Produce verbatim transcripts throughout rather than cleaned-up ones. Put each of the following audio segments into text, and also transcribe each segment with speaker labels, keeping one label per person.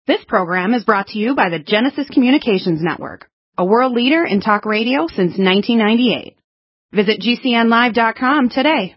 Speaker 1: This program is brought to you by the Genesis Communications Network, a world leader in talk radio since nineteen ninety-eight. Visit G C N live dot com today.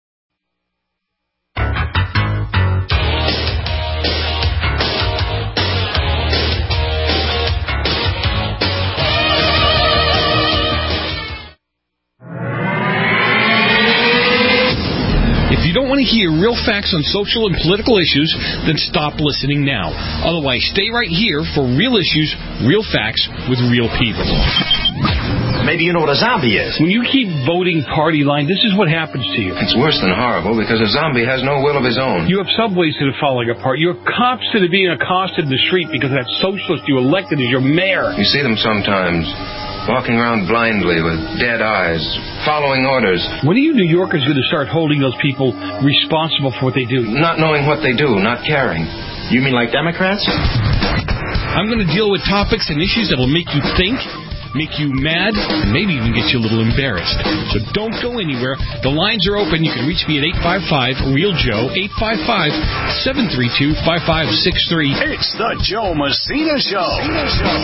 Speaker 2: If you don't want to hear real facts on social and political issues, then stop listening now. Otherwise, stay right here for real issues, real facts, with real people.
Speaker 3: Maybe you know what a zombie is.
Speaker 2: When you keep voting party line, this is what happens to you.
Speaker 3: It's worse than horrible because a zombie has no will of his own.
Speaker 2: You have subways that are falling apart. You have cops that are being accosted in the street because that socialist you elected as your mayor.
Speaker 3: You see them sometimes, walking around blindly with dead eyes, following orders.
Speaker 2: When are you New Yorkers going to start holding those people responsible for what they do?
Speaker 3: Not knowing what they do, not caring. You mean like Democrats?
Speaker 2: I'm going to deal with topics and issues that will make you think, make you mad, and maybe even get you a little embarrassed. So don't go anywhere. The lines are open. You can reach me at eight five five, REAL Joe, eight five five, seven three two, five five six three.
Speaker 4: It's the Joe Messina Show. Messina Show.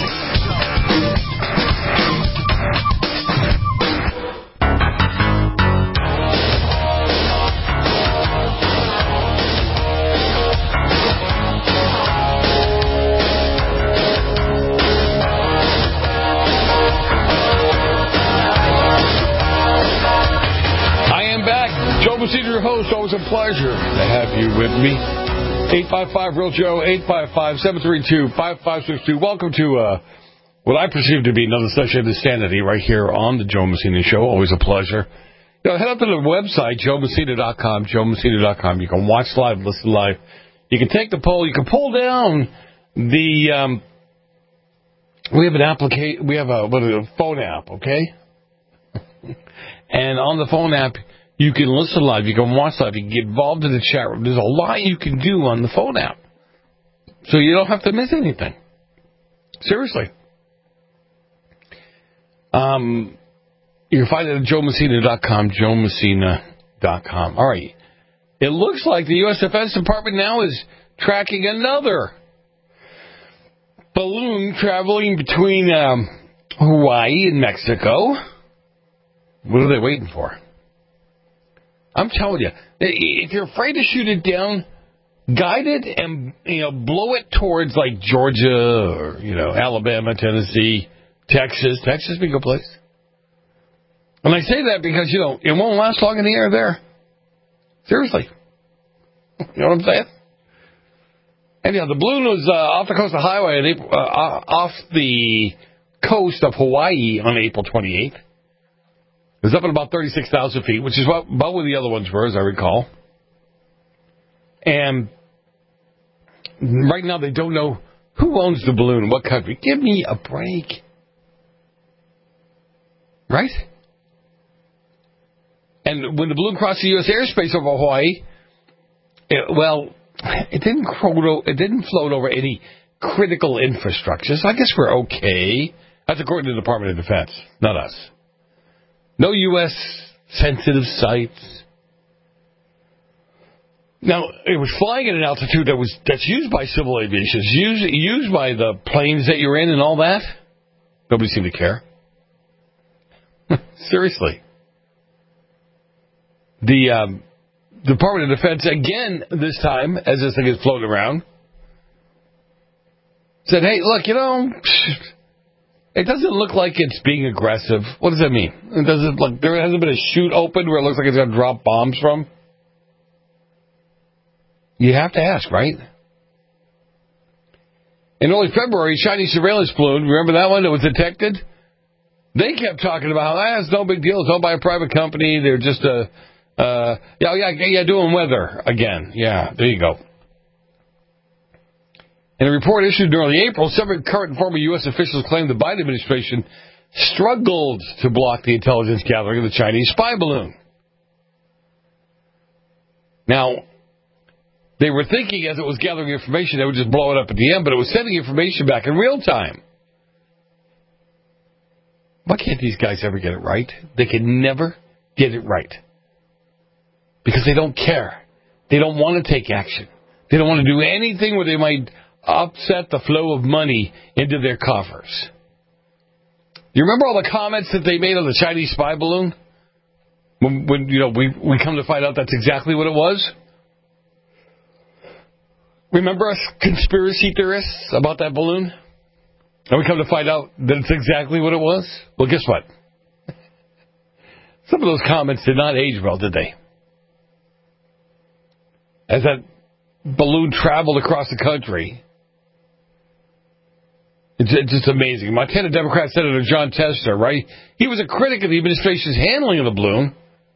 Speaker 5: Your host, always a pleasure to have you with me. eight five five, REAL Joe, eight five five, seven three two, five five six two. Welcome to uh, what I perceive to be another session of Insanity right here on the Joe Messina Show. Always a pleasure. You know, head up to the website, joe messina dot com, joe messina dot com. You can watch live, listen live. You can take the poll. You can pull down the, um, we have an application, we have a, what is it, a phone app, okay? And on the phone app, you can listen live, you can watch live, you can get involved in the chat room. There's a lot you can do on the phone app. So you don't have to miss anything. Seriously. Um, you can find it at joe messina dot com, joe messina dot com. All right. It looks like the U S Defense Department now is tracking another balloon traveling between um, Hawaii and Mexico. What are they waiting for? I'm telling you, if you're afraid to shoot it down, guide it and, you know, blow it towards like Georgia or, you know, Alabama, Tennessee, Texas. Texas would be a good place. And I say that because, you know, it won't last long in the air there. Seriously. You know what I'm saying? Anyhow, the balloon was uh, off the coast of highway, uh, off the coast of Hawaii on April twenty-eighth. It was up at about thirty-six thousand feet, which is what, about where the other ones were, as I recall. And right now they don't know who owns the balloon in what country. Give me a break. Right? And when the balloon crossed the U S airspace over Hawaii, it, well, it didn't, it didn't float over any critical infrastructure, so I guess we're okay. That's according to the Department of Defense, not us. No U S sensitive sites. Now, it was flying at an altitude that was that's used by civil aviation. It's used, used by the planes that you're in and all that. Nobody seemed to care. Seriously. The um, Department of Defense, again, this time, as this thing is floating around, said, hey, look, you know... It doesn't look like it's being aggressive. What does that mean? It doesn't look, there hasn't been a chute open where it looks like it's going to drop bombs from? You have to ask, right? In early February, Chinese surveillance balloon, remember that one that was detected? They kept talking about, ah, it's no big deal. It's owned by a private company. They're just, a, uh, yeah, yeah, yeah, doing weather again. Yeah, there you go. In a report issued in early April, several current and former U S officials claimed the Biden administration struggled to block the intelligence gathering of the Chinese spy balloon. Now, they were thinking as it was gathering information, they would just blow it up at the end, but it was sending information back in real time. Why can't these guys ever get it right? They can never get it right. Because they don't care. They don't want to take action. They don't want to do anything where they might upset the flow of money into their coffers. You remember all the comments that they made on the Chinese spy balloon? When, when you know, we, we come to find out that's exactly what it was? Remember us conspiracy theorists about that balloon? And we come to find out that it's exactly what it was? Well, guess what? Some of those comments did not age well, did they? As that balloon traveled across the country, it's just amazing. Montana Democrat Senator John Tester, right? He was a critic of the administration's handling of the balloon.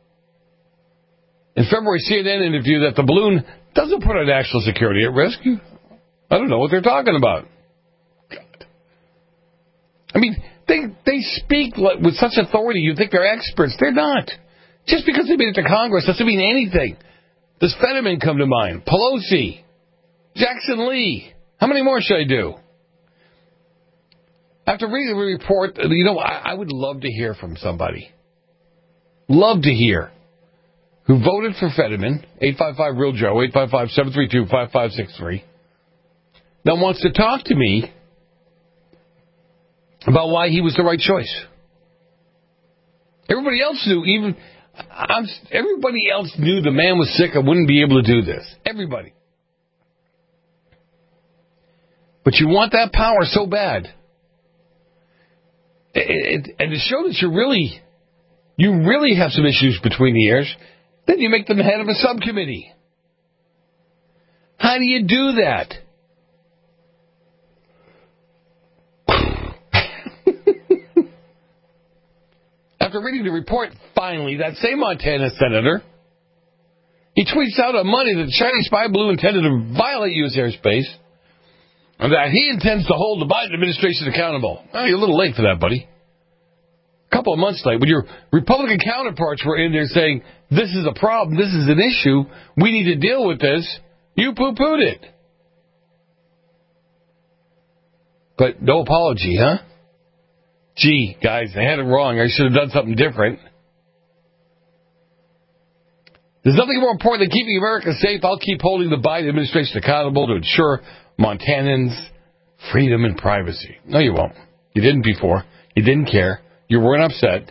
Speaker 5: In February, C N N interviewed that the balloon doesn't put our national security at risk. I don't know what they're talking about. God. I mean, they they speak with such authority. You'd think they're experts. They're not. Just because they made it to Congress doesn't mean anything. Does Fetterman come to mind? Pelosi. Jackson Lee. How many more should I do? After reading the report, you know, I, I would love to hear from somebody. Love to hear. Who voted for Fetterman, eight five five real Joe, eight five five, seven three two, five five six three, that wants to talk to me about why he was the right choice. Everybody else knew, even, I'm, everybody else knew the man was sick and wouldn't be able to do this. Everybody. But you want that power so bad. It, it, and to show that you really, you really have some issues between the ears, then you make them the head of a subcommittee. How do you do that? After reading the report, finally, that same Montana senator, he tweets out on Monday that the Chinese spy balloon intended to violate U S airspace and that he intends to hold the Biden administration accountable. Oh, you're a little late for that, buddy. A couple of months late, when your Republican counterparts were in there saying, this is a problem, this is an issue, we need to deal with this, you poo-pooed it. But no apology, huh? Gee, guys, I had it wrong. I should have done something different. There's nothing more important than keeping America safe. I'll keep holding the Biden administration accountable to ensure Montanans' freedom and privacy. No, you won't. You didn't before. You didn't care. You weren't upset.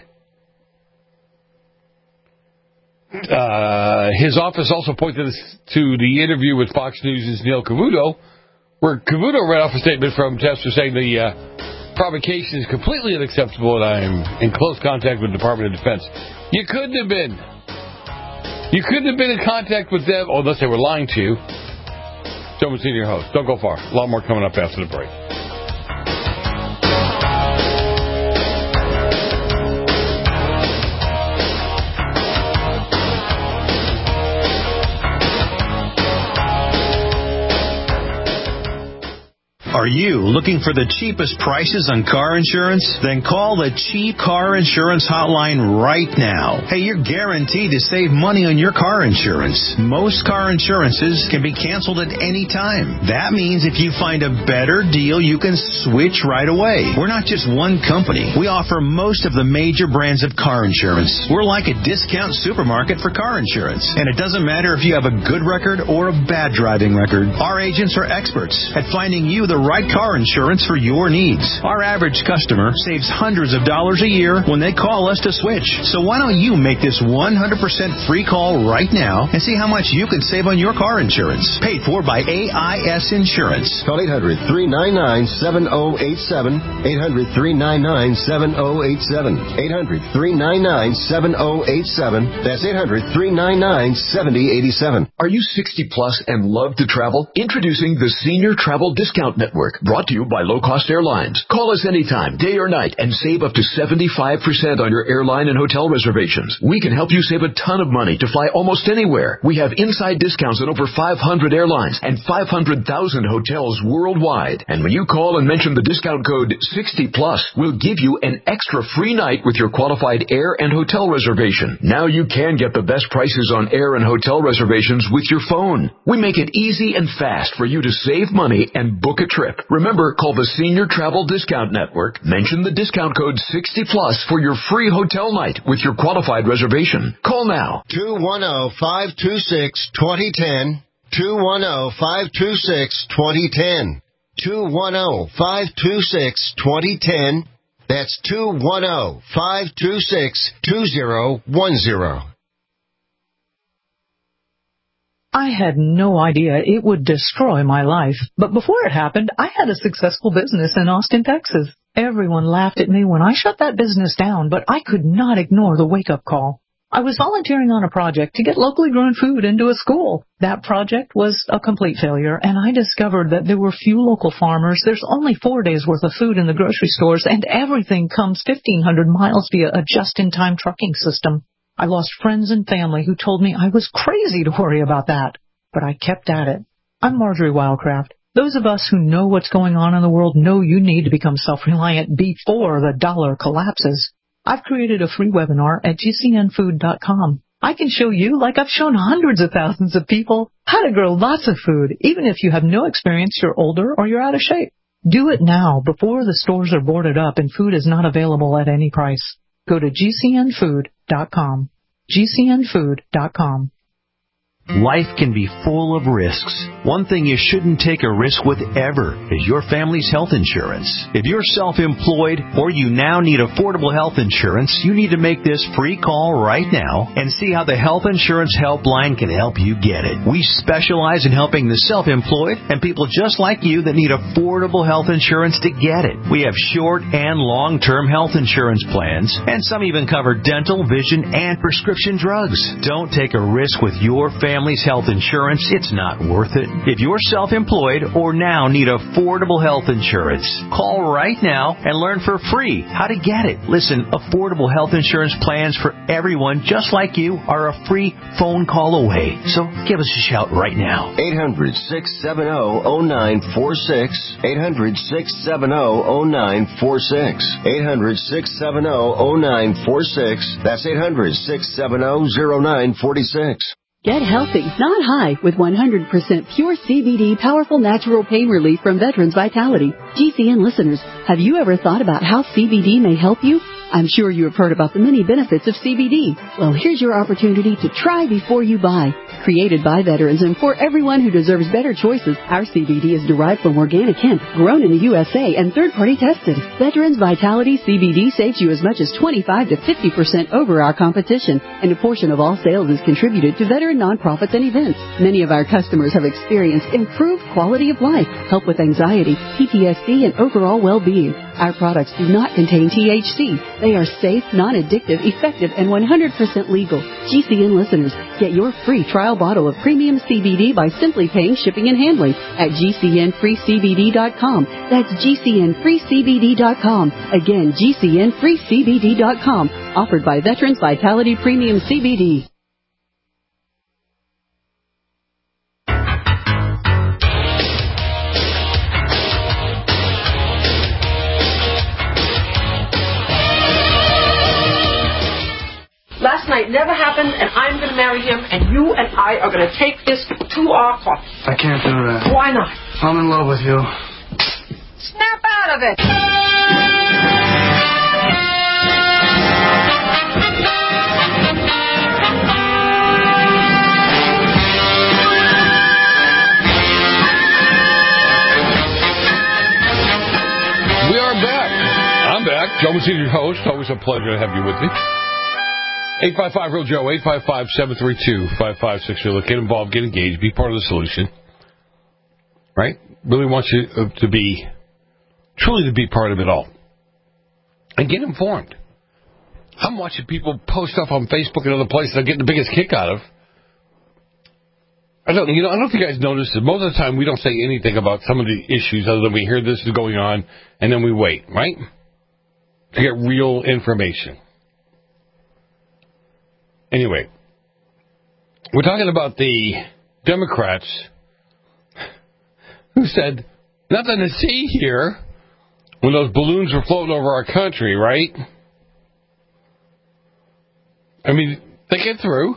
Speaker 5: Uh, his office also pointed to the interview with Fox News' Neil Cavuto, where Cavuto read off a statement from Tester saying the uh, provocation is completely unacceptable and I'm in close contact with the Department of Defense. You couldn't have been. You couldn't have been in contact with them, unless they were lying to you. Joe Messina, your host. Don't go far. A lot more coming up after the break.
Speaker 6: Are you looking for the cheapest prices on car insurance? Then call the Cheap Car Insurance Hotline right now. Hey, you're guaranteed to save money on your car insurance. Most car insurances can be canceled at any time. That means if you find a better deal, you can switch right away. We're not just one company. We offer most of the major brands of car insurance. We're like a discount supermarket for car insurance. And it doesn't matter if you have a good record or a bad driving record. Our agents are experts at finding you the right car insurance for your needs. Our average customer saves hundreds of dollars a year when they call us to switch. So why don't you make this one hundred percent free call right now and see how much you can save on your car insurance. Paid for by A I S Insurance.
Speaker 7: Call eight hundred, three nine nine, seven oh eight seven. eight hundred, three nine nine, seven oh eight seven. eight hundred, three nine nine, seven oh eight seven. That's eight hundred, three nine nine, seven oh eight seven.
Speaker 8: Are you sixty plus and love to travel? Introducing the Senior Travel Discount Network, brought to you by Low Cost Airlines. Call us anytime, day or night, and save up to seventy-five percent on your airline and hotel reservations. We can help you save a ton of money to fly almost anywhere. We have inside discounts on over five hundred airlines and five hundred thousand hotels worldwide. And when you call and mention the discount code sixty plus, we'll give you an extra free night with your qualified air and hotel reservation. Now you can get the best prices on air and hotel reservations with your phone. We make it easy and fast for you to save money and book a trip. Remember, call the Senior Travel Discount Network. Mention the discount code sixty plus for your free hotel night with your qualified reservation. Call now.
Speaker 7: two one zero, five two six, two zero one zero. two one zero, five two six, two zero one zero. two one zero, five two six, two zero one zero. That's two one zero, five two six, two zero one zero.
Speaker 9: I had no idea it would destroy my life, but before it happened, I had a successful business in Austin, Texas. Everyone laughed at me when I shut that business down, but I could not ignore the wake-up call. I was volunteering on a project to get locally grown food into a school. That project was a complete failure, and I discovered that there were few local farmers. There's only four days' worth of food in the grocery stores, and everything comes fifteen hundred miles via a just-in-time trucking system. I lost friends and family who told me I was crazy to worry about that, but I kept at it. I'm Marjorie Wildcraft. Those of us who know what's going on in the world know you need to become self-reliant before the dollar collapses. I've created a free webinar at G C N food dot com. I can show you, like I've shown hundreds of thousands of people, how to grow lots of food, even if you have no experience, you're older, or you're out of shape. Do it now before the stores are boarded up and food is not available at any price. Go to G C N food dot com. G C N food dot com.
Speaker 6: Life can be full of risks. One thing you shouldn't take a risk with ever is your family's health insurance. If you're self-employed or you now need affordable health insurance, you need to make this free call right now and see how the Health Insurance Helpline can help you get it. We specialize in helping the self-employed and people just like you that need affordable health insurance to get it. We have short and long-term health insurance plans, and some even cover dental, vision, and prescription drugs. Don't take a risk with your family. Family's health insurance, it's not worth it. If you're self-employed or now need affordable health insurance, call right now and learn for free how to get it. Listen, affordable health insurance plans for everyone just like you are a free phone call away. So give us a shout right now.
Speaker 7: eight hundred, six seven zero, zero nine four six. eight hundred, six seven zero, zero nine four six. eight hundred, six seven zero, zero nine four six. That's eight hundred, six seven zero, zero nine four six.
Speaker 10: Get healthy, not high, with one hundred percent pure C B D powerful natural pain relief from Veterans Vitality. G C N listeners, have you ever thought about how C B D may help you? I'm sure you have heard about the many benefits of C B D. Well, here's your opportunity to try before you buy. Created by veterans and for everyone who deserves better choices, our C B D is derived from organic hemp, grown in the U S A and third-party tested. Veterans Vitality C B D saves you as much as twenty-five to fifty percent over our competition, and a portion of all sales is contributed to veteran nonprofits and events. Many of our customers have experienced improved quality of life, help with anxiety, P T S D, and overall well-being. Our products do not contain T H C. They are safe, non-addictive, effective, and one hundred percent legal. G C N listeners, get your free trial bottle of premium C B D by simply paying shipping and handling at G C N free C B D dot com. That's G C N free C B D dot com. Again, G C N free C B D dot com. Offered by Veterans Vitality Premium C B D.
Speaker 11: Last night never happened, and I'm going to marry him, and you and I are going to take this to our court.
Speaker 12: I can't do that.
Speaker 11: Why not?
Speaker 12: I'm in love with you.
Speaker 11: Snap out of it!
Speaker 5: We are back. I'm back. Joe Messina, your host. Always a pleasure to have you with me. eight five five, real Joe, eight five five, seven three two, five five six zero. Get involved, get engaged, be part of the solution. Right? Really want you to be, truly to be part of it all. And get informed. I'm watching people post stuff on Facebook and other places I'm getting the biggest kick out of. I don't, you know, I don't know if you guys notice that most of the time we don't say anything about some of the issues other than we hear this is going on and then we wait, right? To get real information. Anyway, we're talking about the Democrats who said, nothing to see here when those balloons were floating over our country, right? I mean, think it through.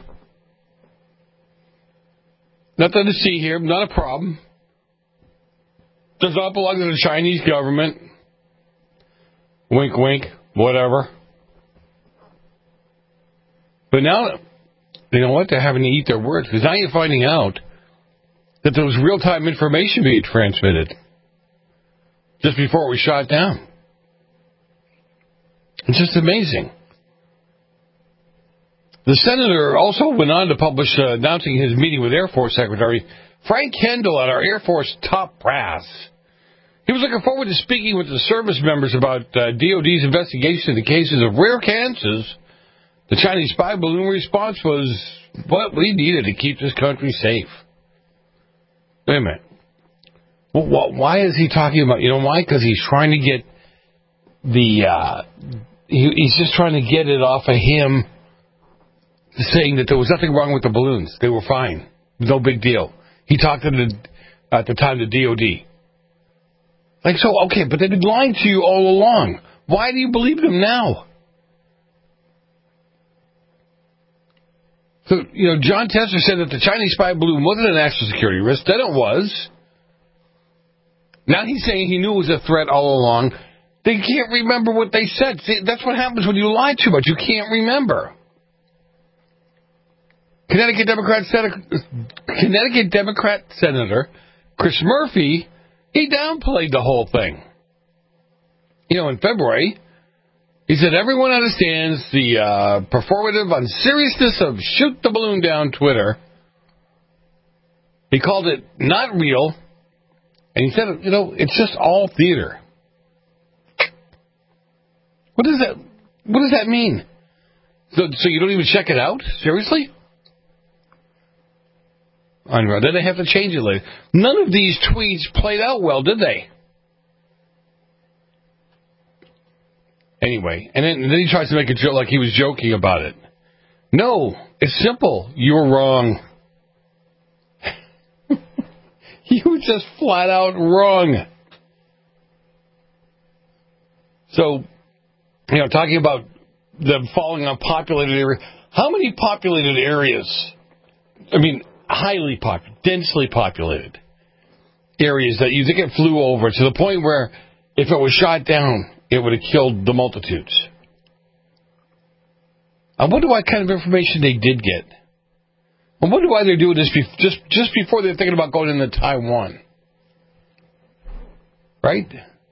Speaker 5: Nothing to see here, not a problem. Does not belong to the Chinese government. Wink, wink, whatever. But now, you know what? They're having to eat their words, because now you're finding out that there was real-time information being transmitted. just before it was shot down. It's just amazing. The senator also went on to publish uh, announcing his meeting with Air Force Secretary Frank Kendall at our Air Force top brass. He was looking forward to speaking with the service members about uh, D O D's investigation of the cases of rare cancers. The Chinese spy balloon response was what we needed to keep this country safe. Wait a minute. Well, why is he talking about, you know why? Because he's trying to get the, uh, he, he's just trying to get it off of him saying that there was nothing wrong with the balloons. They were fine. No big deal. He talked to the, at the time to D O D. Like, so, okay, but they've been lying to you all along. Why do you believe them now? So, you know, John Tester said that the Chinese spy balloon wasn't a national security risk. Then it was. Now he's saying he knew it was a threat all along. They can't remember what they said. See, that's what happens when you lie too much. You can't remember. Connecticut Democrat Senator, Connecticut Democrat Senator Chris Murphy, he downplayed the whole thing. You know, in February, he said everyone understands the uh, performative unseriousness of shoot the balloon down Twitter. He called it not real. And he said, you know, it's just all theater. What does that, what does that mean? So, so you don't even check it out? Seriously? I know. Then they have to change it later. None of these tweets played out well, did they? Anyway, and then, and then he tries to make a joke like he was joking about it. No, it's simple. You're wrong. You were just flat out wrong. So, you know, talking about them falling on populated areas. How many populated areas? I mean, highly populated, densely populated areas that you think it flew over to the point where if it was shot down, it would have killed the multitudes. I wonder what kind of information they did get. I wonder why they're doing this be- just, just before they're thinking about going into Taiwan. Right?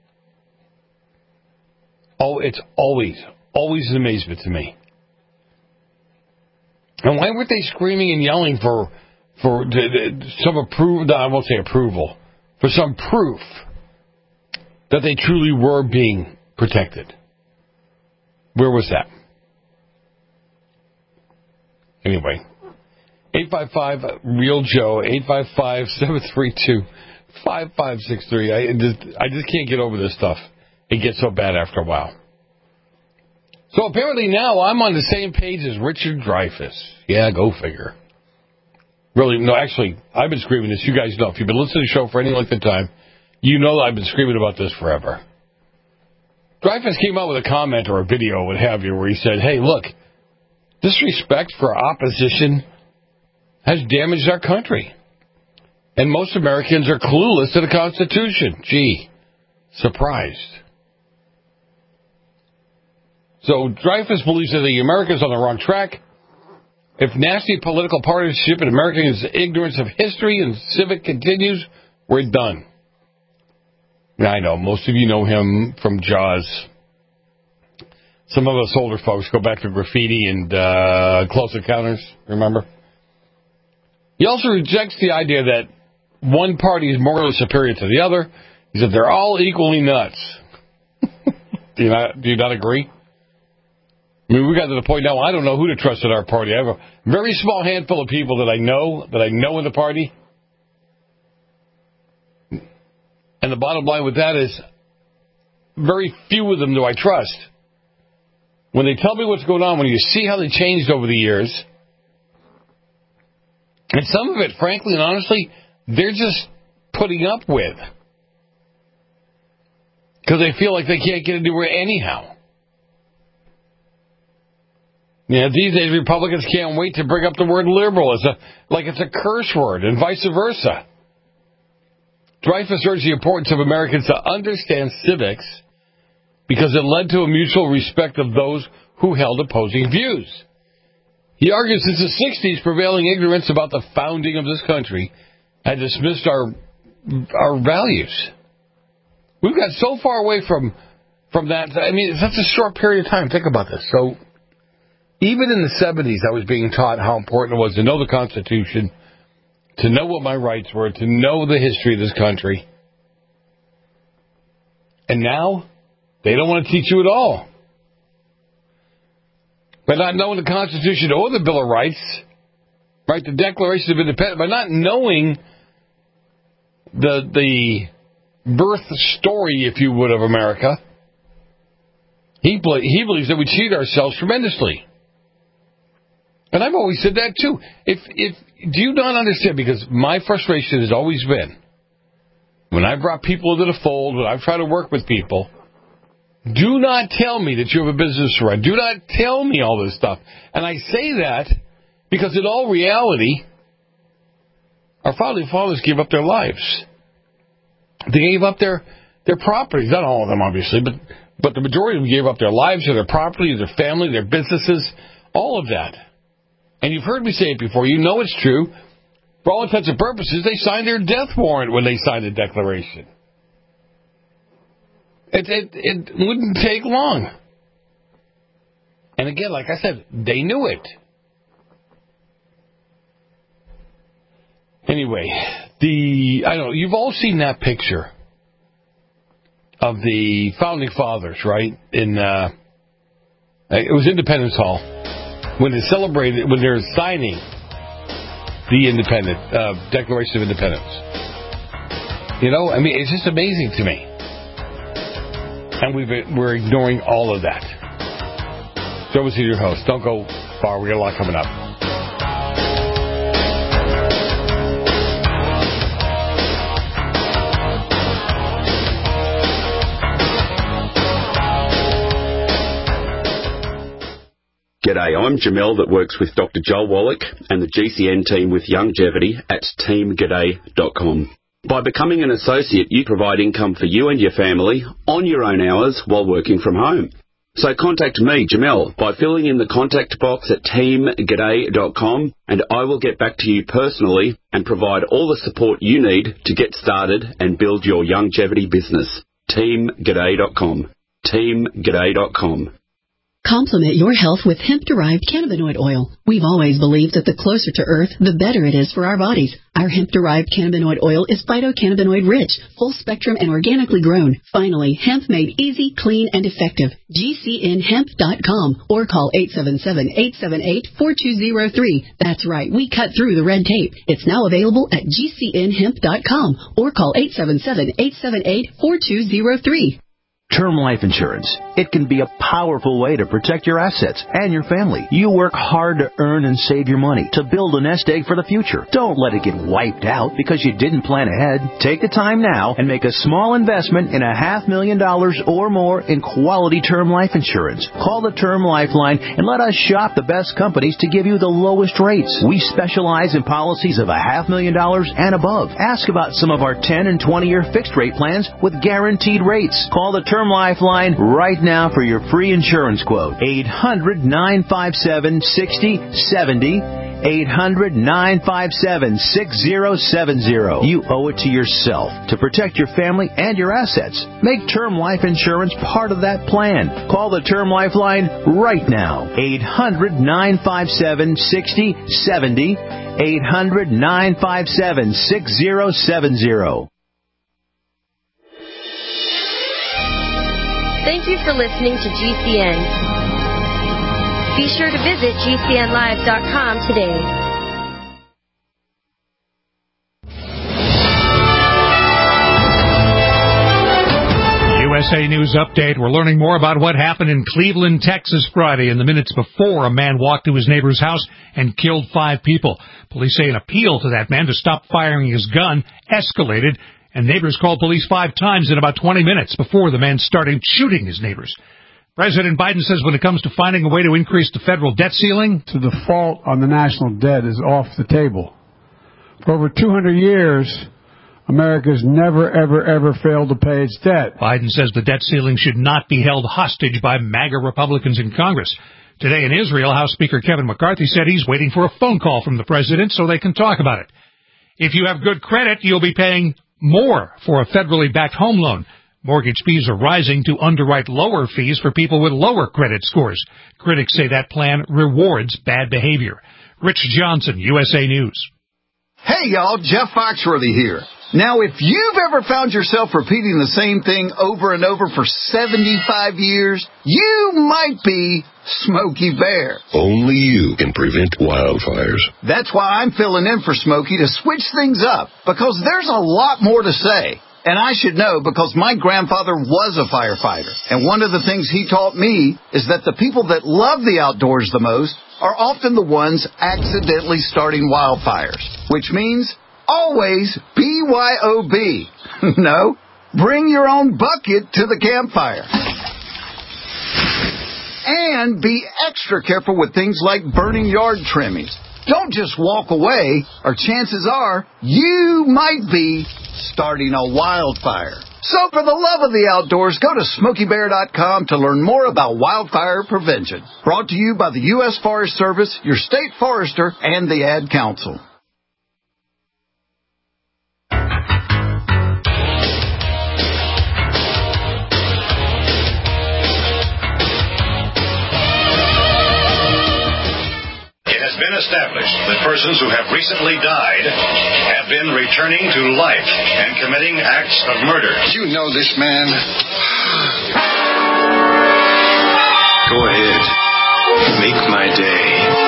Speaker 5: Oh, it's always, always an amazement to me. And why weren't they screaming and yelling for for some approval? I won't say approval, for some proof that they truly were being protected? Where was that? Anyway, eight five five real Joe, eight five five, seven three two, five five six three. I just, I just can't get over this stuff. It gets so bad after a while. So apparently now I'm on the same page as Richard Dreyfuss. Yeah, go figure. Really, no, actually, I've been screaming this. You guys know. If you've been listening to the show for any length of time, you know that I've been screaming about this forever. Dreyfuss came out with a comment or a video, what have you, where he said, hey, look, disrespect for opposition has damaged our country. And most Americans are clueless to the Constitution. Gee, surprised. So Dreyfuss believes that the Americans are on the wrong track. If nasty political partisanship and Americans' ignorance of history and civic continues, we're done. Now, I know, most of you know him from Jaws. Some of us older folks go back to Graffiti and uh, Close Encounters, remember? He also rejects the idea that one party is morally superior to the other. He said they're all equally nuts. do, you not, do you not agree? I mean, we got to the point now, I don't know who to trust in our party. I have a very small handful of people that I know, that I know in the party. And the bottom line with that is, very few of them do I trust. When they tell me what's going on, when you see how they changed over the years, and some of it, frankly and honestly, they're just putting up with. Because they feel like they can't get anywhere anyhow. Yeah, these days Republicans can't wait to bring up the word liberal as a like it's a curse word, and vice versa. Dreyfuss urged the importance of Americans to understand civics because it led to a mutual respect of those who held opposing views. He argues since the sixties, prevailing ignorance about the founding of this country had dismissed our our values. We've got so far away from from that. I mean, it's such a short period of time. Think about this. So even in the seventies, I was being taught how important it was to know the Constitution, to know what my rights were, to know the history of this country. And now, they don't want to teach you at all. By not knowing the Constitution or the Bill of Rights, right, the Declaration of Independence, by not knowing the the birth story, if you would, of America, he he believes that we cheat ourselves tremendously. And I've always said that too. If if do you not understand? Because my frustration has always been when I brought people into the fold, when I've tried to work with people. Do not tell me that you have a business to run. Do not tell me all this stuff. And I say that because in all reality, our founding fathers gave up their lives. They gave up their, their properties. Not all of them, obviously, but, but the majority of them gave up their lives, their property, their family, their businesses, all of that. And you've heard me say it before. You know it's true. For all intents and purposes, they signed their death warrant when they signed the Declaration. It, it, it wouldn't take long. And again, like I said, they knew it. Anyway, the I don't know, you've all seen that picture of the Founding Fathers, right? In uh, it was Independence Hall when they celebrated, when they're signing the Independent uh, Declaration of Independence. You know, I mean, it's just amazing to me. And we've, we're ignoring all of that. Joe was your host. Don't go far. We got a lot coming up.
Speaker 13: G'day, I'm Jamel that works with Doctor Joel Wallach and the G C N team with Longevity at team g'day dot com. By becoming an associate, you provide income for you and your family on your own hours while working from home. So contact me, Jamel, by filling in the contact box at team g'day dot com, and I will get back to you personally and provide all the support you need to get started and build your longevity business. team g'day dot com. team g'day dot com.
Speaker 10: Complement your health with hemp-derived cannabinoid oil. We've always believed that the closer to Earth, the better it is for our bodies. Our hemp-derived cannabinoid oil is phytocannabinoid-rich, full-spectrum, and organically grown. Finally, hemp made easy, clean, and effective. G C N hemp dot com or call eight seven seven, eight seven eight, four two zero three. That's right, we cut through the red tape. It's now available at G C N hemp dot com or call eight seven seven, eight seven eight, four two zero three.
Speaker 6: Term life insurance. It can be a powerful way to protect your assets and your family. You work hard to earn and save your money to build a nest egg for the future. Don't let it get wiped out because you didn't plan ahead. Take the time now and make a small investment in a half million dollars or more in quality term life insurance. Call the Term Lifeline and let us shop the best companies to give you the lowest rates. We specialize in policies of a half million dollars and above. Ask about some of our ten and twenty year fixed rate plans with guaranteed rates. Call the Term Lifeline right now for your free insurance quote. eight hundred, nine five seven, six zero seven zero. eight hundred, nine five seven, six zero seven zero. You owe it to yourself to protect your family and your assets. Make term life insurance part of that plan. Call the Term Lifeline right now. eight hundred, nine five seven, six zero seven zero. eight hundred, nine five seven, six zero seven zero.
Speaker 14: Thank you for listening to G C N. Be sure to visit G C N live dot com today.
Speaker 15: U S A News Update. We're learning more about what happened in Cleveland, Texas Friday in the minutes before a man walked to his neighbor's house and killed five people. Police say an appeal to that man to stop firing his gun escalated, and neighbors called police five times in about twenty minutes before the man started shooting his neighbors. President Biden says when it comes to finding a way to increase the federal debt ceiling,
Speaker 16: to default on the national debt is off the table. For over two hundred years, America's never, ever, ever failed to pay its debt.
Speaker 15: Biden says the debt ceiling should not be held hostage by MAGA Republicans in Congress. Today in Israel, House Speaker Kevin McCarthy said he's waiting for a phone call from the president so they can talk about it. If you have good credit, you'll be paying more for a federally backed home loan. Mortgage fees are rising to underwrite lower fees for people with lower credit scores. Critics say that plan rewards bad behavior. Rich Johnson, U S A News.
Speaker 17: Hey, y'all, Jeff Foxworthy here. Now, if you've ever found yourself repeating the same thing over and over for seventy-five years, you might be Smokey Bear.
Speaker 18: Only you can prevent wildfires.
Speaker 17: That's why I'm filling in for Smokey to switch things up, because there's a lot more to say. And I should know because my grandfather was a firefighter. And one of the things he taught me is that the people that love the outdoors the most are often the ones accidentally starting wildfires, which means always B Y O B. No, bring your own bucket to the campfire. And be extra careful with things like burning yard trimmings. Don't just walk away, or chances are you might be starting a wildfire. So for the love of the outdoors, go to smokey bear dot com to learn more about wildfire prevention. Brought to you by the U S Forest Service, your state forester, and the Ad Council.
Speaker 19: Established that persons who have recently died have been returning to life and committing acts of murder.
Speaker 20: You know this man.
Speaker 21: Go ahead. Make my day.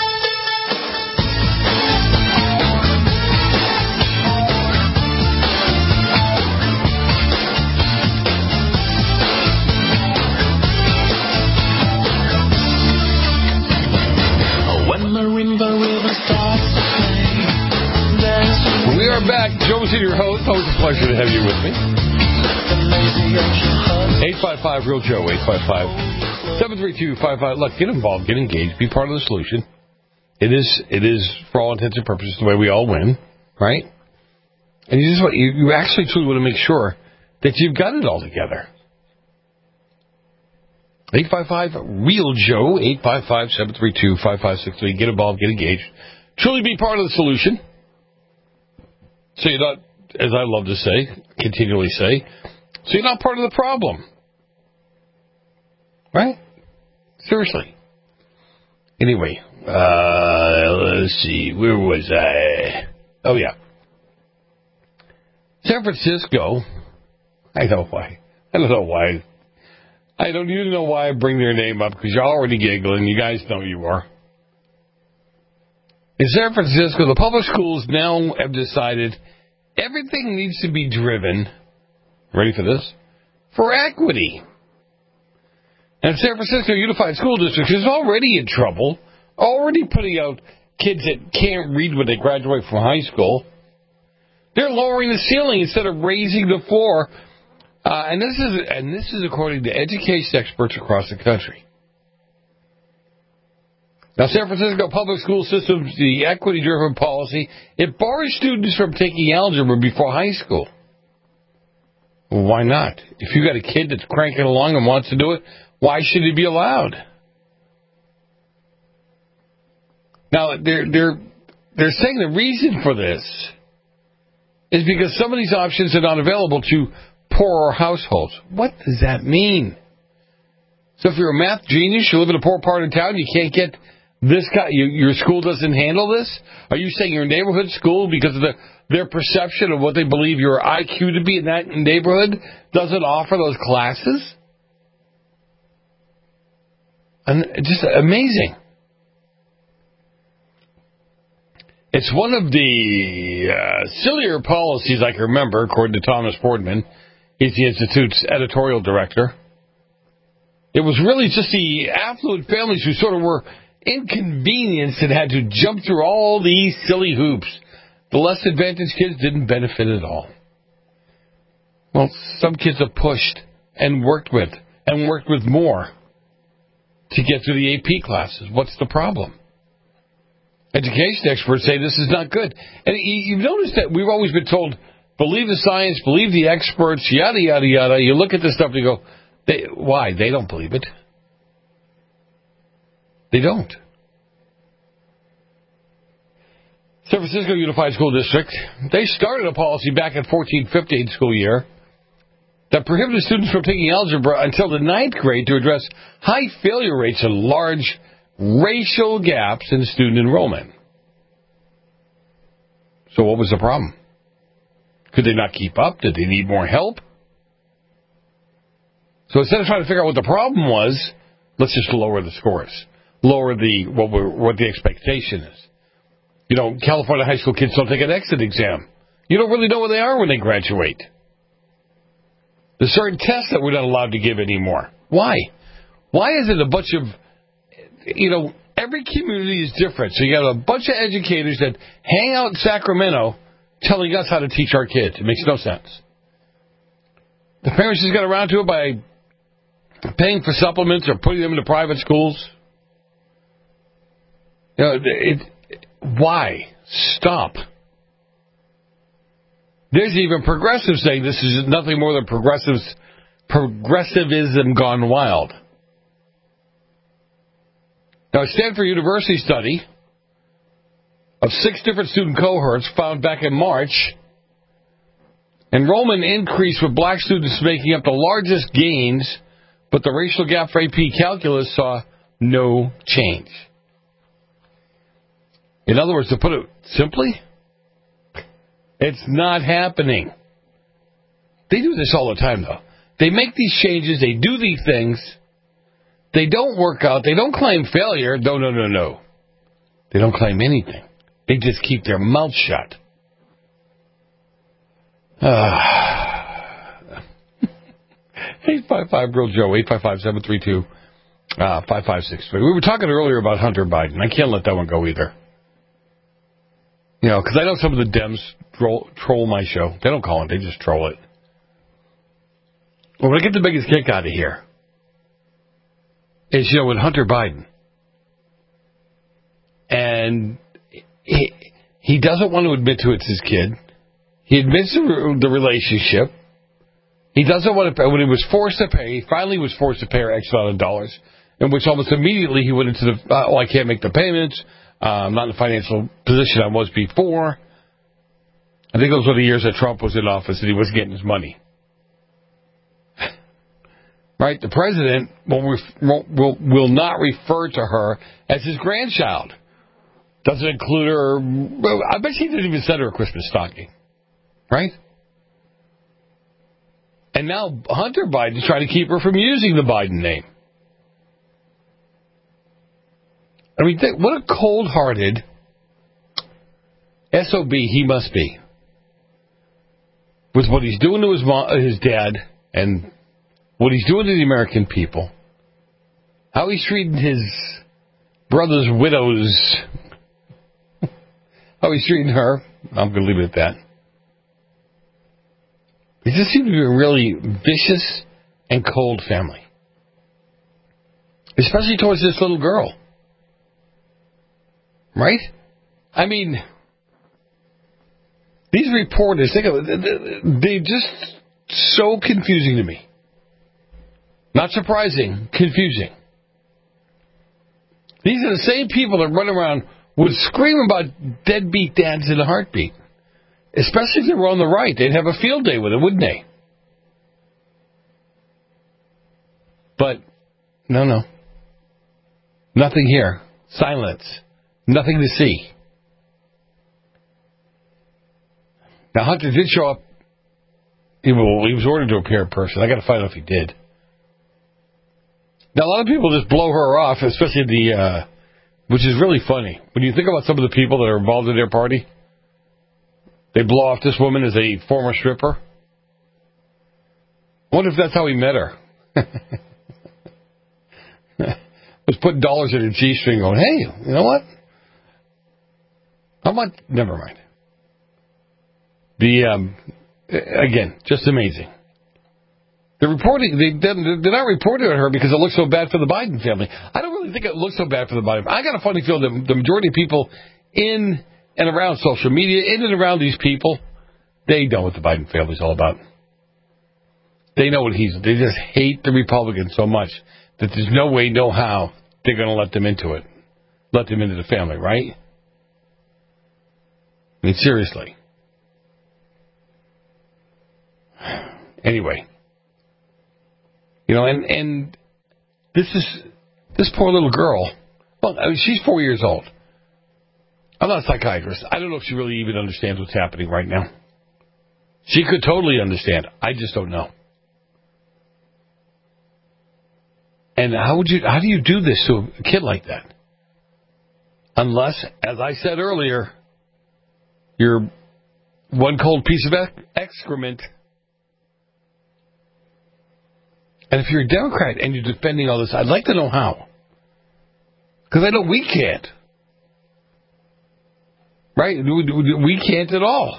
Speaker 5: We are back. Joe Messina, your host. Always a pleasure to have you with me. eight five five real Joe, eight five five, seven three two, five five. Look, get involved, get engaged, be part of the solution. It is, it is for all intents and purposes, the way we all win, right? And you just want, you, you actually truly want to make sure that you've got it all together. eight five five real Joe, eight five five, seven three two, five five six three. Get involved, get engaged. Truly be part of the solution. So you're not, as I love to say, continually say, so you're not part of the problem. Right? Seriously. Anyway, uh, let's see, where was I? Oh, yeah. San Francisco, I know why. I don't know why. I don't even know why I bring their name up, because you're already giggling. You guys know you are. In San Francisco, the public schools now have decided everything needs to be driven, ready for this, for equity. And San Francisco Unified School District is already in trouble, already putting out kids that can't read when they graduate from high school. They're lowering the ceiling instead of raising the floor. Uh, and this is and this is according to education experts across the country. Now, San Francisco public school systems, the equity-driven policy, it bars students from taking algebra before high school. Well, why not? If you've got a kid that's cranking along and wants to do it, why should he be allowed? Now, they're they're they're saying the reason for this is because some of these options are not available to poorer households. What does that mean? So if you're a math genius, you live in a poor part of town, you can't get this guy, you, your school doesn't handle this? Are you saying your neighborhood school, because of the, their perception of what they believe your I Q to be in that neighborhood, doesn't offer those classes? And just amazing. It's one of the uh, sillier policies I can remember, according to Thomas Boardman. He's the Institute's editorial director. It was really just the affluent families who sort of were inconvenienced and had to jump through all these silly hoops. The less advantaged kids didn't benefit at all. Well, some kids are pushed and worked with, and worked with more to get through the A P classes. What's the problem? Education experts say this is not good. And you've noticed that we've always been told, believe the science, believe the experts, yada, yada, yada. You look at this stuff and you go, they, why? They don't believe it. They don't. San Francisco Unified School District, they started a policy back in fourteen fifteen school year that prohibited students from taking algebra until the ninth grade to address high failure rates and large racial gaps in student enrollment. So what was the problem? Could they not keep up? Did they need more help? So instead of trying to figure out what the problem was, let's just lower the scores, lower the what, we're, what the expectation is. You know, California high school kids don't take an exit exam. You don't really know where they are when they graduate. There's certain tests that we're not allowed to give anymore. Why? Why is it a bunch of, you know, every community is different. So you got a bunch of educators that hang out in Sacramento telling us how to teach our kids. It makes no sense. The parents just got around to it by paying for supplements or putting them into private schools. You know, it, it, why? Stop. There's even progressives saying this is nothing more than progressives, progressivism gone wild. Now, a Stanford University study of six different student cohorts found back in March, enrollment increased with black students making up the largest gains, but the racial gap for A P Calculus saw no change. In other words, to put it simply, it's not happening. They do this all the time, though. They make these changes. They do these things. They don't work out. They don't claim failure. No, no, no, no. They don't claim anything. They just keep their mouth shut. Uh, eight five five, Real Joe, eight five five, seven three two, five five six three. We were talking earlier about Hunter Biden. I can't let that one go either. You know, because I know some of the Dems troll, troll my show. They don't call it. They just troll it. Well, what I get the biggest kick out of here is, you know, with Hunter Biden. And he, he doesn't want to admit to it's his kid. He admits to the relationship. He doesn't want to pay. When he was forced to pay, he finally was forced to pay her X amount of dollars, in which almost immediately he went into the, uh, oh, I can't make the payments. Uh, I'm not in the financial position I was before. I think those were the years that Trump was in office and he was getting his money. Right? The president will, ref- will, will not refer to her as his grandchild. Doesn't include her. I bet she didn't even send her a Christmas stocking. Right? And now Hunter Biden's trying to keep her from using the Biden name. I mean, think, what a cold-hearted S O B he must be. With what he's doing to his mom, his dad, and what he's doing to the American people. How he's treating his brother's widows. How he's treating her. I'm going to leave it at that. He just seems to be a really vicious and cold family. Especially towards this little girl. Right? I mean, these reporters, think of it, they're just so confusing to me. Not surprising, confusing. These are the same people that run around would scream about deadbeat dads in a heartbeat. Especially if they were on the right. They'd have a field day with it, wouldn't they? But, no, no. Nothing here. Silence. Nothing to see. Now, Hunter did show up. He was ordered to appear in person. I got to find out if he did. Now, a lot of people just blow her off, especially the, uh, which is really funny. When you think about some of the people that are involved in their party, they blow off this woman as a former stripper. I wonder if that's how he met her. Was putting dollars in her G-string going, hey, you know what? How much? Never mind. The, um, again, just amazing. They're reporting, they, they're not reporting on her because it looks so bad for the Biden family. I don't really think it looks so bad for the Biden. I got a funny feeling that the majority of people in and around social media, in and around these people, they know what the Biden family's all about. They know what he's, they just hate the Republicans so much that there's no way, no how they're going to let them into it. Let them into the family, right? I mean, seriously. Anyway, You know, and, and this is, this poor little girl, well, I mean, she's four years old. I'm not a psychiatrist. I don't know if she really even understands what's happening right now. She could totally understand. I just don't know. And how would you, how do you do this to a kid like that? Unless, as I said earlier, you're one cold piece of excrement. And if you're a Democrat and you're defending all this, I'd like to know how. Because I know we can't. Right? We can't at all.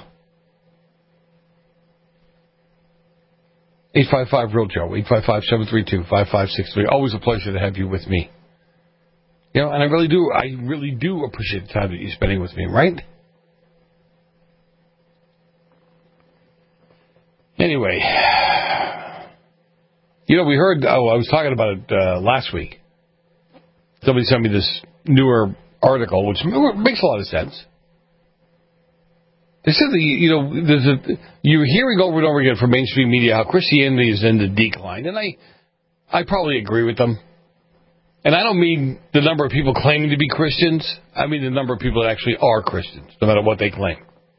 Speaker 5: eight five five real Joe, eight five five, seven three two, five five six three. Always a pleasure to have you with me. You know, and I really do, I really do appreciate the time that you're spending with me, right? Anyway, you know, we heard, oh, I was talking about it uh, last week. Somebody sent me this newer article, which makes a lot of sense. They said that, you know, there's a, you're hearing over and over again from mainstream media how Christianity is in the decline. And I, I probably agree with them. And I don't mean the number of people claiming to be Christians. I mean the number of people that actually are Christians, no matter what they claim.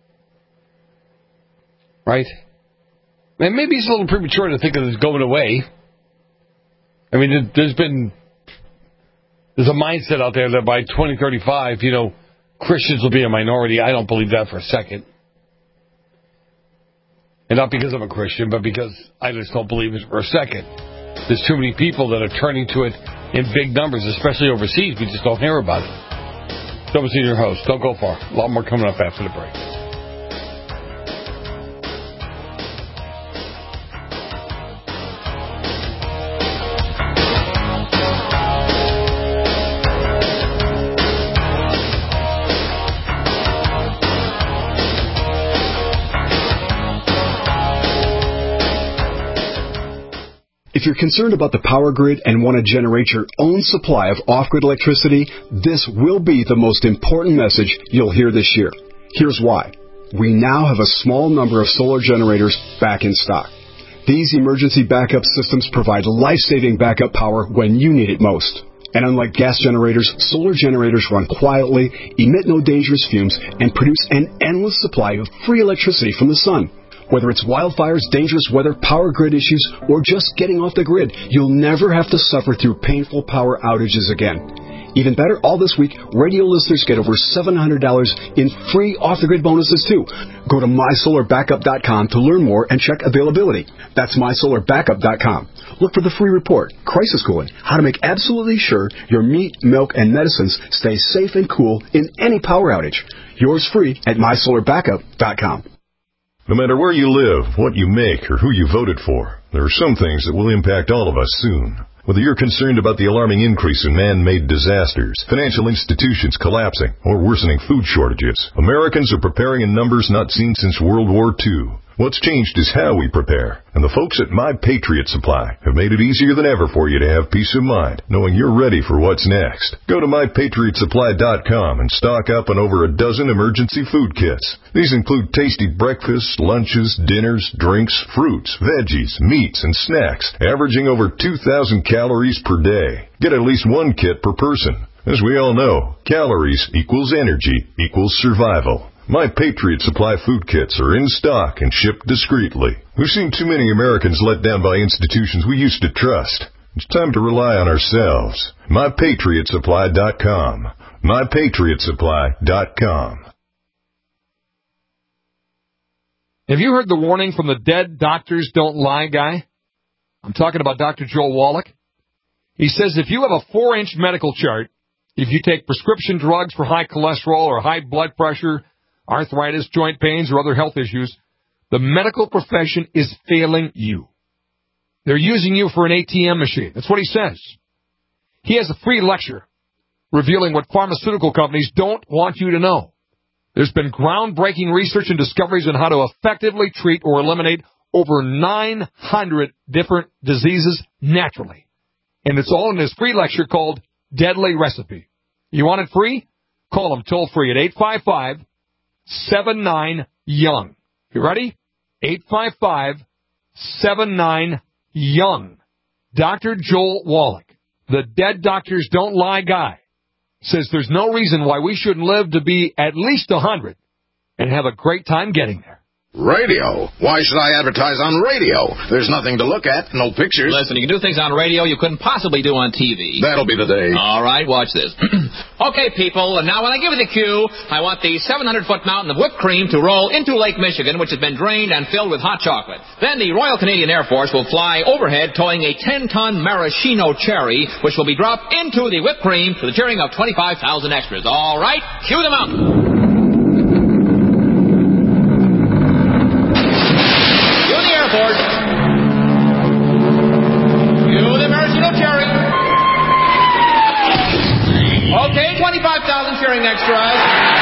Speaker 5: Right? And maybe it's a little premature to think that it's going away. I mean, there's been, there's a mindset out there that by twenty thirty-five, you know, Christians will be a minority. I don't believe that for a second. And not because I'm a Christian, but because I just don't believe it for a second. There's too many people that are turning to it in big numbers, especially overseas. We just don't hear about it. Joe Messina, your host. Don't go far. A lot more coming up after the break.
Speaker 20: If you're concerned about the power grid and want to generate your own supply of off-grid electricity, this will be the most important message you'll hear this year. Here's why. We now have a small number of solar generators back in stock. These emergency backup systems provide life-saving backup power when you need it most. And unlike gas generators, solar generators run quietly, emit no dangerous fumes, and produce an endless supply of free electricity from the sun. Whether it's wildfires, dangerous weather, power grid issues, or just getting off the grid, you'll never have to suffer through painful power outages again. Even better, all this week, radio listeners get over seven hundred dollars in free off-the-grid bonuses, too. Go to my solar backup dot com to learn more and check availability. That's my solar backup dot com. Look for the free report, Crisis Cooling, how to make absolutely sure your meat, milk, and medicines stay safe and cool in any power outage. Yours free at my solar backup dot com.
Speaker 22: No matter where you live, what you make, or who you voted for, there are some things that will impact all of us soon. Whether you're concerned about the alarming increase in man-made disasters, financial institutions collapsing, or worsening food shortages, Americans are preparing in numbers not seen since World War Two. What's changed is how we prepare, and the folks at My Patriot Supply have made it easier than ever for you to have peace of mind, knowing you're ready for what's next. Go to my patriot supply dot com and stock up on over a dozen emergency food kits. These include tasty breakfasts, lunches, dinners, drinks, fruits, veggies, meats, and snacks, averaging over two thousand calories per day. Get at least one kit per person. As we all know, calories equals energy equals survival. My Patriot Supply food kits are in stock and shipped discreetly. We've seen too many Americans let down by institutions we used to trust. It's time to rely on ourselves. my patriot supply dot com. my patriot supply dot com.
Speaker 23: Have you heard the warning from the dead doctors don't lie guy? I'm talking about Doctor Joel Wallach. He says if you have a four-inch medical chart, if you take prescription drugs for high cholesterol or high blood pressure, arthritis, joint pains, or other health issues, the medical profession is failing you. They're using you for an A T M machine. That's what he says. He has a free lecture revealing what pharmaceutical companies don't want you to know. There's been groundbreaking research and discoveries on how to effectively treat or eliminate over nine hundred different diseases naturally. And it's all in this free lecture called Deadly Recipe. You want it free? Call him toll free at eight five five, seven nine, young. You ready? eight five five, seven nine, young. Doctor Joel Wallach, the Dead Doctors Don't Lie guy, says there's no reason why we shouldn't live to be at least one hundred and have a great time getting there.
Speaker 1: Radio? Why should I advertise on radio? There's nothing to look at, no pictures.
Speaker 2: Listen, you can do things on radio you couldn't possibly do on T V.
Speaker 1: That'll be the day.
Speaker 2: All right, watch this. Okay, people, and now when I give you the cue, I want the seven hundred foot mountain of whipped cream to roll into Lake Michigan, which has been drained and filled with hot chocolate. Then the Royal Canadian Air Force will fly overhead towing a ten ton maraschino cherry, which will be dropped into the whipped cream to the cheering of twenty-five thousand extras. All right, cue the mountain. Okay, twenty-five thousand cheering extras.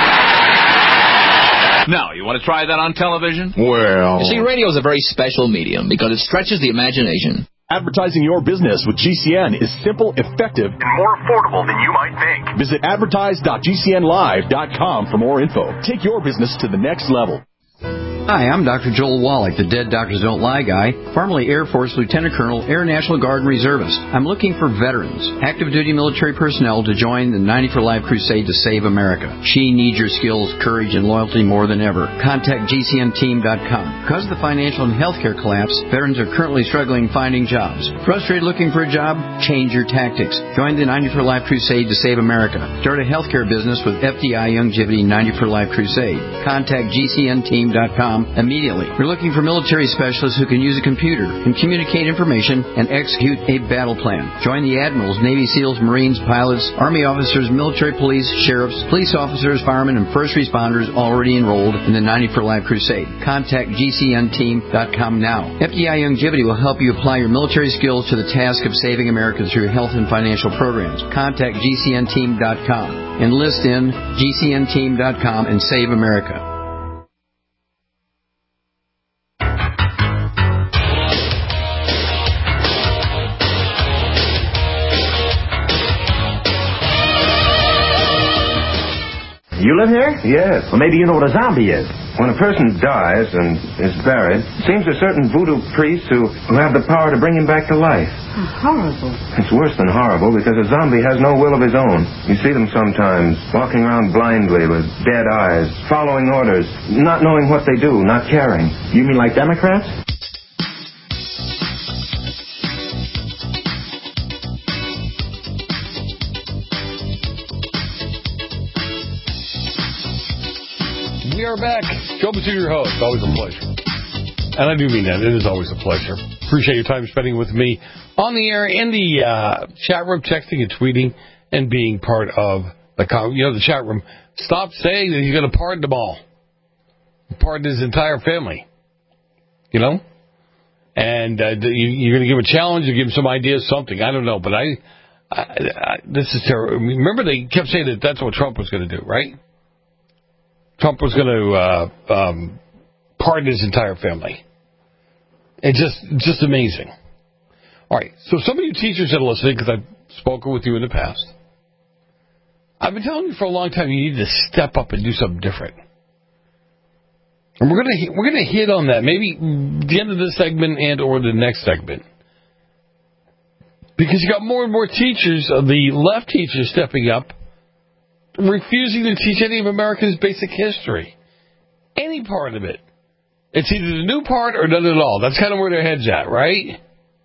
Speaker 2: Now, you want to try that on television?
Speaker 1: Well...
Speaker 2: You see, radio is a very special medium because it stretches the imagination.
Speaker 3: Advertising your business with G C N is simple, effective, and more affordable than you might think. Visit advertise dot G C N live dot com for more info. Take your business to the next level.
Speaker 24: Hi, I'm Doctor Joel Wallach, the Dead Doctors Don't Lie guy, formerly Air Force Lieutenant Colonel, Air National Guard and Reservist. I'm looking for veterans, active duty military personnel to join the ninety for Life crusade to save America. She needs your skills, courage, and loyalty more than ever. Contact G C N team dot com. Because of the financial and healthcare collapse, veterans are currently struggling finding jobs. Frustrated looking for a job? Change your tactics. Join the ninety for Life crusade to save America. Start a healthcare business with F D I Longevity ninety for Life crusade. Contact G C N team dot com immediately. We're looking for military specialists who can use a computer and communicate information and execute a battle plan. Join the admirals, Navy SEALs, Marines, pilots, Army officers, military police, sheriffs, police officers, firemen, and first responders already enrolled in the ninety for Life crusade. Contact G C N team dot com now. F D I Longevity will help you apply your military skills to the task of saving America through health and financial programs. Contact G C N team dot com. Enlist in G C N team dot com and save America.
Speaker 25: You live here? Yes. Well, maybe you know what a zombie is. When a person dies and is buried, it seems to certain voodoo priests who, who have the power to bring him back to life.
Speaker 11: How horrible.
Speaker 25: It's worse than horrible because a zombie has no will of his own. You see them sometimes walking around blindly with dead eyes, following orders, not knowing what they do, not caring. You mean like Democrats?
Speaker 5: We are back. Joe Messina, your host. Always a pleasure. And I do mean that. It is always a pleasure. Appreciate your time spending with me on the air, in the uh, chat room, texting and tweeting, and being part of the, you know, the chat room. Stop saying that he's going to pardon them all. Pardon his entire family. You know? And uh, you're going to give a challenge or give him some ideas, something. I don't know. But I, I, I this is terrible. Remember, they kept saying that that's what Trump was going to do, right? Trump was going to uh, um, pardon his entire family. It's just just amazing. All right, so some of you teachers that are listening, because I've spoken with you in the past, I've been telling you for a long time you need to step up and do something different. And we're going to we're going to hit on that maybe the end of this segment and or the next segment, because you got more and more teachers, uh, the left teachers, stepping up, refusing to teach any of America's basic history. Any part of it. It's either the new part or none at all. That's kind of where their head's at, right?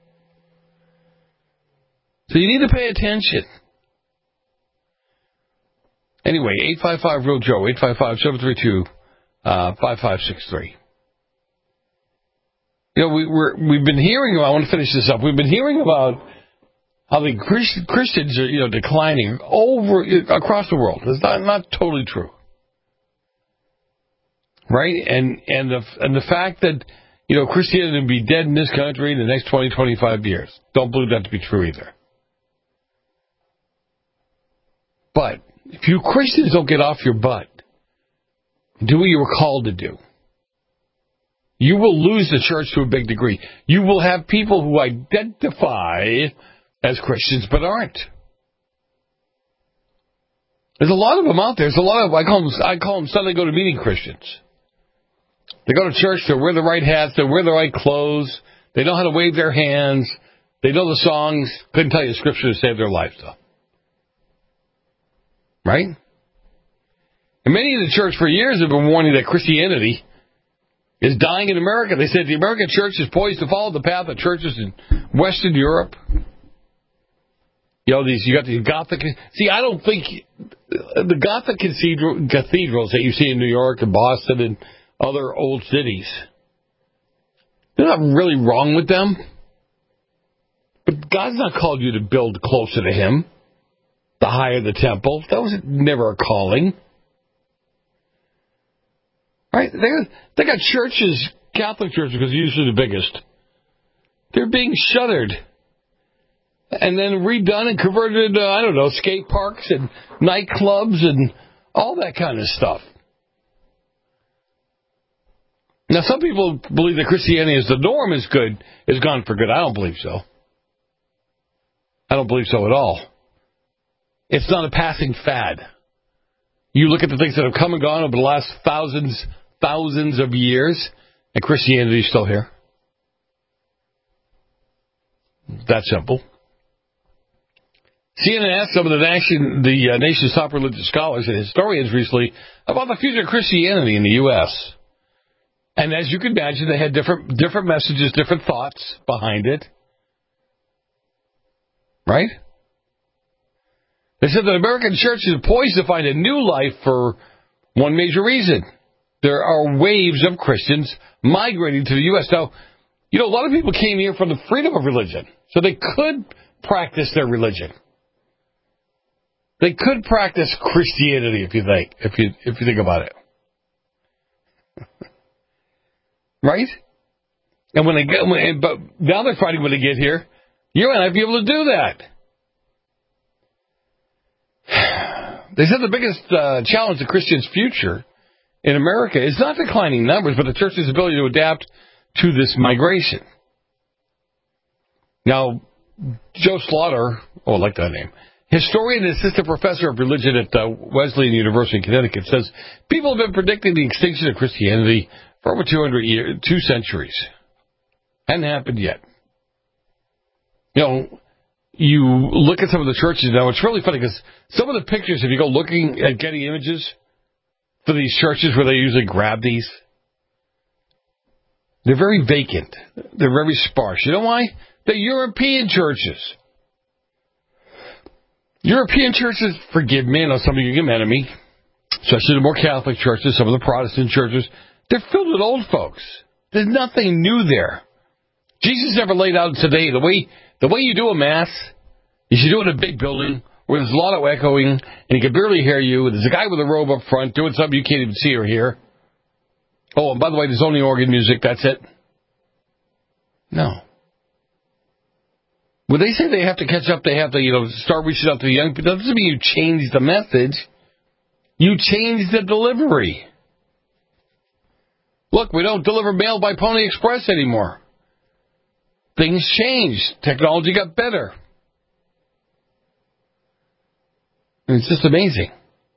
Speaker 5: So you need to pay attention. Anyway, eight five five real Joe, eight five five, seven three two, five five six three. You know, we, we're, we've been hearing about, I want to finish this up, we've been hearing about how the Christ, Christians are, you know, declining over across the world. It's not, not totally true, right? And and the and the fact that, you know, Christianity will be dead in this country in the next twenty, twenty-five years. Don't believe that to be true either. But if you Christians don't get off your butt, do what you were called to do, you will lose the church to a big degree. You will have people who identify as Christians, but aren't. There's a lot of them out there. There's a lot of, I call them, I call them Sunday go-to-meeting Christians. They go to church, they wear the right hats, they wear the right clothes, they know how to wave their hands, They know the songs. Couldn't tell you scripture to save their lives, though. Right? And many in the church for years have been warning that Christianity is dying in America. They said the American church is poised to follow the path of churches in Western Europe. You know, these you got these Gothic. See, I don't think the Gothic cathedral, cathedrals that you see in New York and Boston and other old cities, they're not really wrong with them. But God's not called you to build closer to Him, the higher the temple. That was never a calling. Right? They they got churches, Catholic churches, because usually the biggest. They're being shuttered and then redone and converted into, I don't know, skate parks and nightclubs and all that kind of stuff. Now, some people believe that Christianity is the norm is good, is gone for good. I don't believe so. I don't believe so at all. It's not a passing fad. You look at the things that have come and gone over the last thousands, thousands of years, and Christianity is still here. That simple. C N N asked some of the, nation, the uh, nation's top religious scholars and historians recently about the future of Christianity in the U S And as you can imagine, they had different different messages, different thoughts behind it. Right? They said that American church is poised to find a new life for one major reason. There are waves of Christians migrating to the U S Now, you know, a lot of people came here from the freedom of religion, so they could practice their religion. They could practice Christianity, if you think, if you if you think about it. Right? And when they get, when, but now they're fighting when they get here. You and I be able to do that. They said the biggest uh, challenge to Christians' future in America is not declining numbers, but the church's ability to adapt to this migration. Now, Joe Slaughter, oh, I like that name, historian and assistant professor of religion at uh, Wesleyan University in Connecticut, says people have been predicting the extinction of Christianity for over two hundred years, two centuries. Hadn't happened yet. You know, you look at some of the churches now, it's really funny because some of the pictures, if you go looking at Getty Images for these churches where they usually grab these, they're very vacant. They're very sparse. You know why? They're European churches. European churches, forgive me, I know some of you can get mad at me, especially the more Catholic churches, some of the Protestant churches, they're filled with old folks. There's nothing new there. Jesus never laid out today the way the way you do a mass. You should do it in a big building where there's a lot of echoing and you can barely hear you. There's a guy with a robe up front doing something you can't even see or hear. Oh, and by the way, there's only organ music. That's it. No. When they say they have to catch up, they have to, you know, start reaching out to the young people. That doesn't mean you change the message. You change the delivery. Look, we don't deliver mail by Pony Express anymore. Things changed. Technology got better. It's just amazing.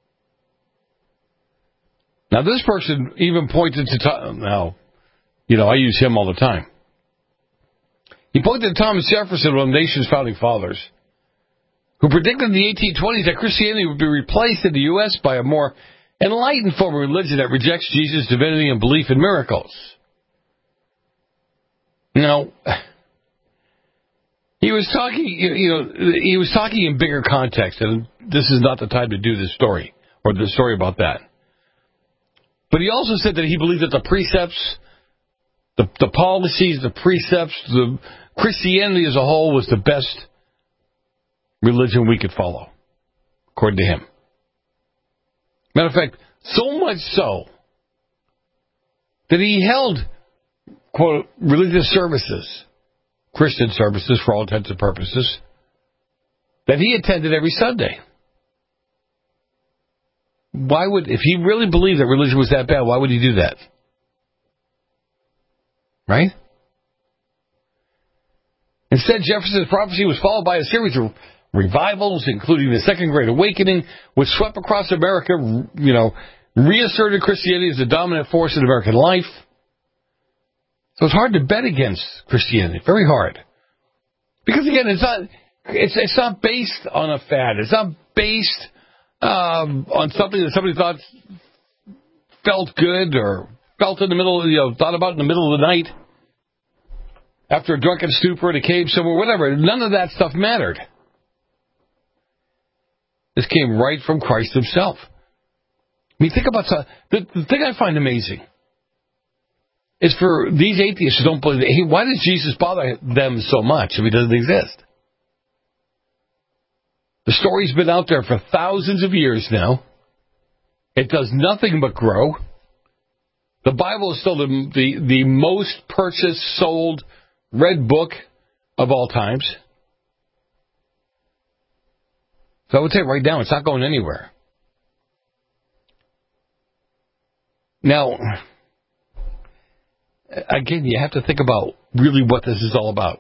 Speaker 5: Now, this person even pointed to... Tom, now, you know, I use him all the time. He pointed to Thomas Jefferson, one of the nation's founding fathers, who predicted in the eighteen twenties that Christianity would be replaced in the U S by a more enlightened form of religion that rejects Jesus' divinity and belief in miracles. Now, he was talking, you know, he was talking in bigger context, and this is not the time to do this story, or the story about that. But he also said that he believed that the precepts, the, the policies, the precepts, the Christianity as a whole was the best religion we could follow, according to him. Matter of fact, so much so that he held, quote, religious services, Christian services for all intents and purposes, that he attended every Sunday. Why would, if he really believed that religion was that bad, why would he do that? Right? Instead, Jefferson's prophecy was followed by a series of revivals, including the Second Great Awakening, which swept across America, you know, reasserted Christianity as the dominant force in American life. So it's hard to bet against Christianity. Very hard. Because again, it's not it's it's not based on a fad. It's not based um, on something that somebody thought felt good or felt in the middle, you know, thought about in the middle of the night after a drunken stupor in a cave somewhere, whatever. None of that stuff mattered. This came right from Christ himself. I mean, think about the, the thing I find amazing is for these atheists who don't believe that, hey, why does Jesus bother them so much if he doesn't exist? The story's been out there for thousands of years now. It does nothing but grow. The Bible is still the, the, the most purchased, sold, read book of all times. So I would say right now, it's not going anywhere. Now, again, you have to think about really what this is all about.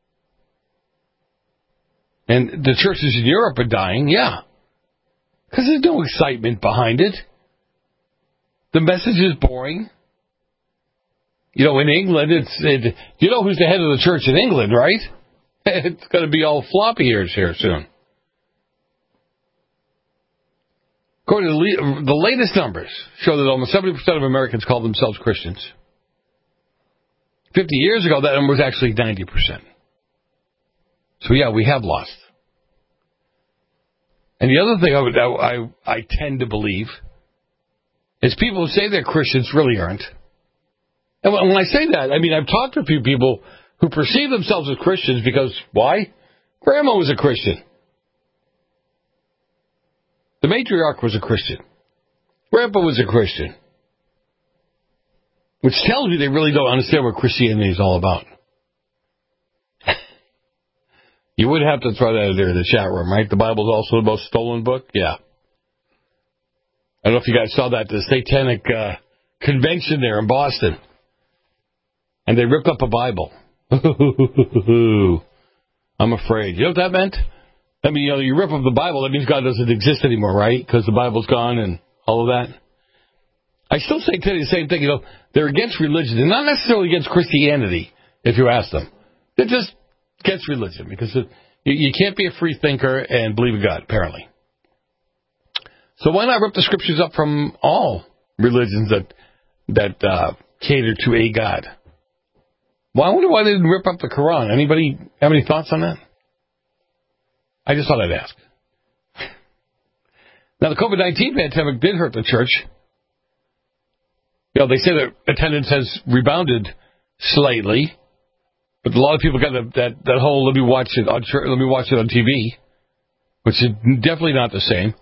Speaker 5: And the churches in Europe are dying, yeah. Because there's no excitement behind it. The message is boring. You know, in England, it's it, you know who's the head of the church in England, right? It's going to be all floppy ears here soon. According to the, the latest numbers, show that almost seventy percent of Americans call themselves Christians. Fifty years ago, that number was actually ninety percent. So yeah, we have lost. And the other thing I, would, I, I tend to believe is people who say they're Christians really aren't. And when I say that, I mean, I've talked to a few people who perceive themselves as Christians because, why? Grandma was a Christian. The matriarch was a Christian. Grandpa was a Christian. Which tells you they really don't understand what Christianity is all about. You would have to throw that in there in the chat room, right? The Bible's also the most stolen book? Yeah. I don't know if you guys saw that, the satanic uh, convention there in Boston. And they ripped up a Bible. I'm afraid. You know what that meant? I mean, you know, you rip up the Bible, that means God doesn't exist anymore, right? Because the Bible's gone and all of that. I still say today the same thing. You know, they're against religion. They're not necessarily against Christianity, if you ask them. They're just against religion because you, you can't be a free thinker and believe in God, apparently. So why not rip the scriptures up from all religions that that uh, cater to a God? Well, I wonder why they didn't rip up the Quran. Anybody have any thoughts on that? I just thought I'd ask. Now, the COVID nineteen pandemic did hurt the church. You know, they say that attendance has rebounded slightly, but a lot of people got that that, that whole let me watch it on let me watch it on T V, which is definitely not the same.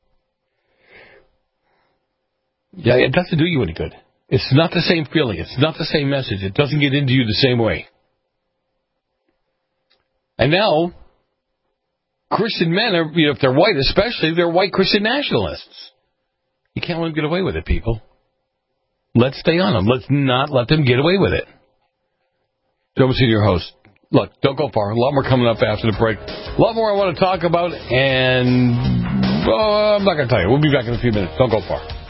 Speaker 5: Yeah, it doesn't do you any good. It's not the same feeling. It's not the same message. It doesn't get into you the same way. And now, Christian men, are, you know, if they're white especially, they're white Christian nationalists. You can't let them get away with it, people. Let's stay on them. Let's not let them get away with it. Joe Messina, your host. Look, don't go far. A lot more coming up after the break. A lot more I want to talk about, and oh, I'm not going to tell you. We'll be back in a few minutes. Don't go far.